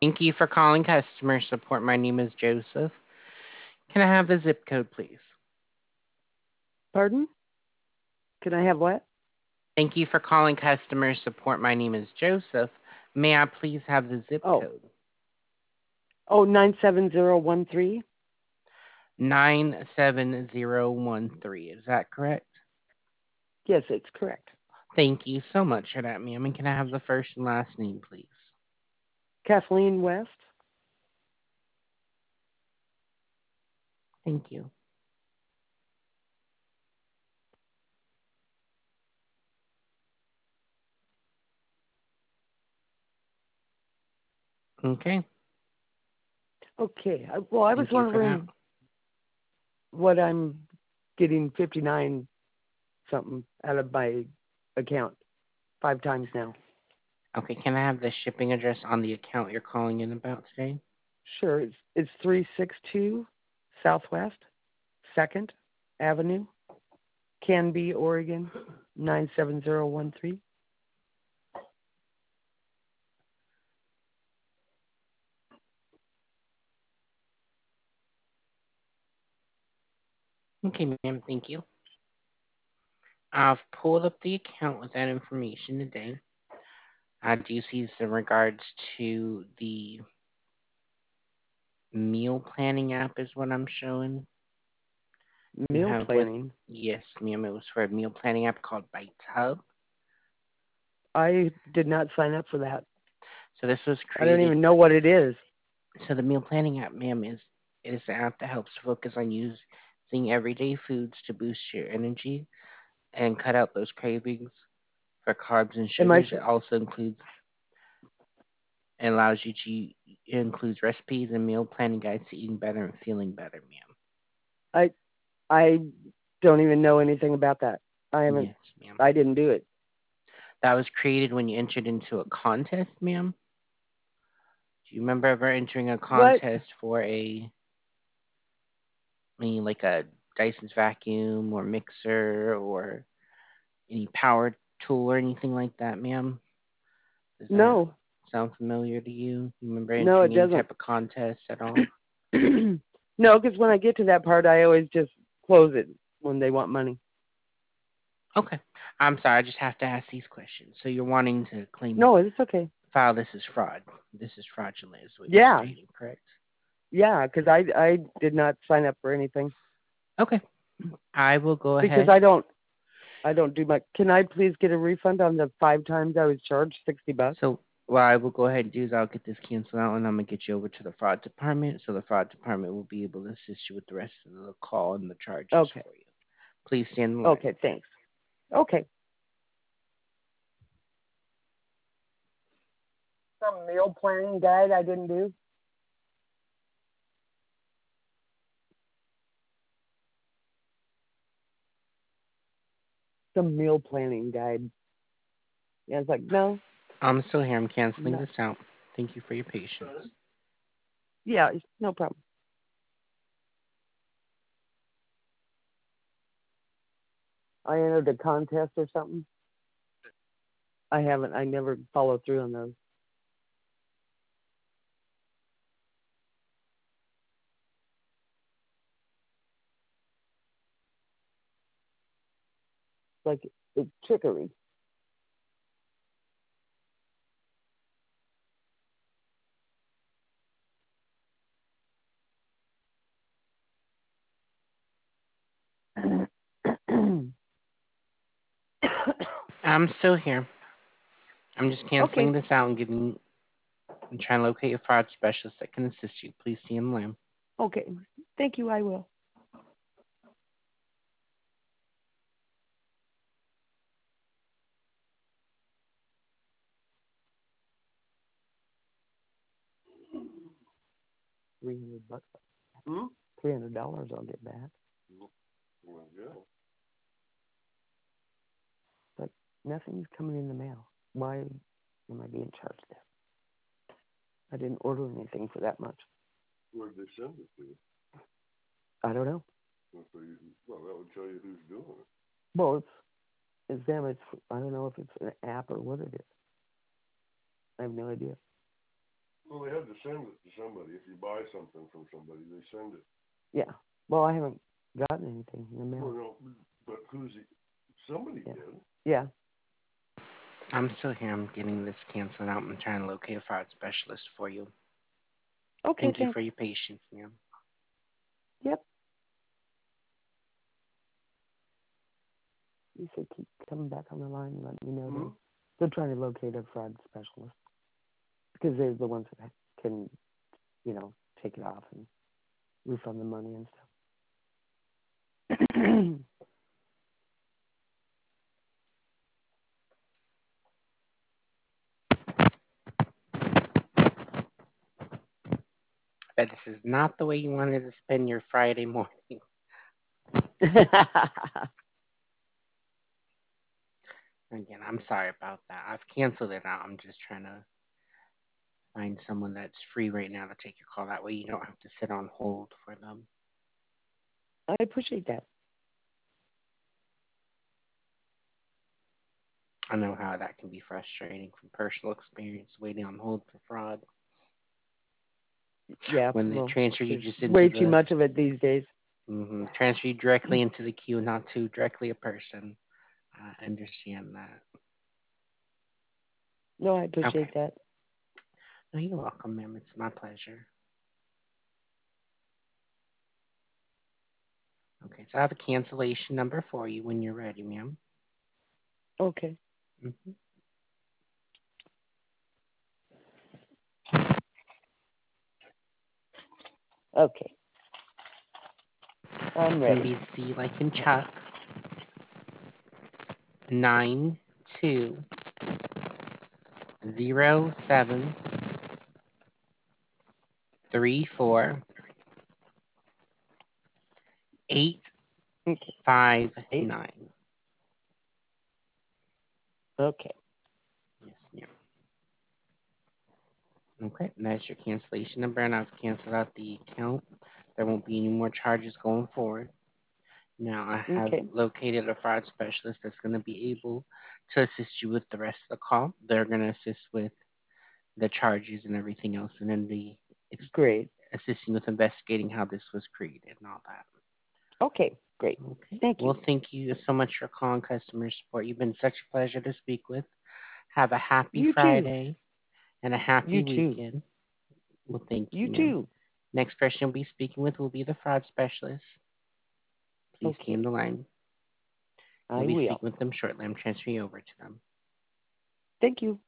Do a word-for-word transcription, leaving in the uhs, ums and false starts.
Thank you for calling customer support. My name is Joseph. Can I have the zip code, please? Pardon? Can I have what? Thank you for calling customer support. My name is Joseph. May I please have the zip Oh, code? oh, nine seven zero one three. nine seven zero one three. Is that correct? Yes, it's correct. Thank you so much for that, ma'am. And can I have the first and last name, please? Kathleen West. Thank you. Okay. Okay. I, well, I was Thank you for that. wondering what I'm getting fifty-nine something out of my account five times now. Okay, can I have the shipping address on the account you're calling in about today? Sure. It's it's three six two Southwest Second Avenue, Canby, Oregon, nine seven zero one three. Okay, ma'am, thank you. I've pulled up the account with that information today. I do see some regards to the meal planning app is what I'm showing. You Meal have with planning. yes, ma'am, it was for a meal planning app called Bites Hub. I did not sign up for that. So this was I don't created. even know what it is. So the meal planning app, ma'am, is it is an app that helps focus on using everyday foods to boost your energy and cut out those cravings for carbs and Am I? sugars. It also includes and allows you to it includes recipes and meal planning guides to eating better and feeling better, ma'am. I I don't even know anything about that. I haven't. Yes, ma'am. I didn't do it. That was created when you entered into a contest, ma'am. Do you remember ever entering a What? contest for a, I mean, like a Dyson's vacuum or mixer or any power tool or anything like that, ma'am? Does that No, sound familiar to you? You remember no, entering it any doesn't. type of contest at all? No, because when I get to that part, I always just close it when they want money. Okay. I'm sorry, I just have to ask these questions. So you're wanting to claim No, it's okay. file this as fraud. This is fraudulent, is what you're Yeah, stating, correct? yeah, because I I did not sign up for anything Okay. I will go because ahead. I don't I don't do much. Can I please get a refund on the five times I was charged sixty bucks? So what I will go ahead and do is I'll get this canceled out and I'm gonna get you over to the fraud department. So the fraud department will be able to assist you with the rest of the call and the charges Okay, for you. Please stand in line. okay, thanks. Okay. Some meal planning guide I didn't do. Some meal planning guide. Yeah, it's like no, I'm still here. I'm canceling no. this out. Thank you for your patience. Yeah, no problem. I entered a contest or something. I haven't. I never followed through on those. Like it's trickery. I'm still here. I'm just canceling Okay. this out and giving and trying to locate a fraud specialist that can assist you. Please see him, line. Okay. Thank you. I will. Three hundred bucks. Hmm? Three hundred dollars. I'll get back. But nothing's coming in the mail. Why am I being charged that? I didn't order anything for that much. Where did they send it to? I don't know. Well, so you, well, that would tell you who's doing it. Well, it's it's them. It's I don't know if it's an app or what it is. I have no idea. Well, they have to send it to somebody. If you buy something from somebody, they send it. Yeah. Well, I haven't gotten anything in the mail. Well, no, but who's he? Somebody Yeah. did. Yeah. I'm still here. I'm getting this canceled out. I'm trying to locate a fraud specialist for you. Okay. Thank you Thanks. for your patience, ma'am. Yep. You should keep coming back on the line and let me know. Hmm? They're, they're trying to locate a fraud specialist because they're the ones that can, you know, take it off and refund the money and stuff. Bet this is not the way you wanted to spend your Friday morning. Again, I'm sorry about that. I've canceled it out. I'm just trying to find someone that's free right now to take your call. That way you don't have to sit on hold for them. I appreciate that. I know how that can be frustrating from personal experience waiting on hold for fraud. Yeah. When they Well, transfer you there's just into way the too much of it these days. mm-hmm, transfer you directly into the queue, not to directly a person. I understand that. No, I appreciate Okay. that. No, you're welcome, ma'am. It's my pleasure. Okay, so I have a cancellation number for you when you're ready, ma'am. Okay. Mm-hmm. Okay. I'm It's ready. gonna be C like in Chuck. Nine two zero seven three four eight Okay. five Eight. nine. Okay. Yes, ma'am. Okay, and that's your cancellation number, and I've canceled out the account. There won't be any more charges going forward. Now I have Okay. located a fraud specialist that's going to be able to assist you with the rest of the call. They're going to assist with the charges and everything else, and then the Great. assisting with investigating how this was created and all that. Okay. Great. Okay. Thank Well, you. thank you so much for calling customer support. You've been such a pleasure to speak with. Have a happy You too. Friday and a happy You too. weekend. Well, thank You you, ma'am. too. Next person you'll be speaking with will be the fraud specialist. Please stay on Okay. the line. You'll I be will. speaking with them shortly. I'm transferring you over to them. Thank you.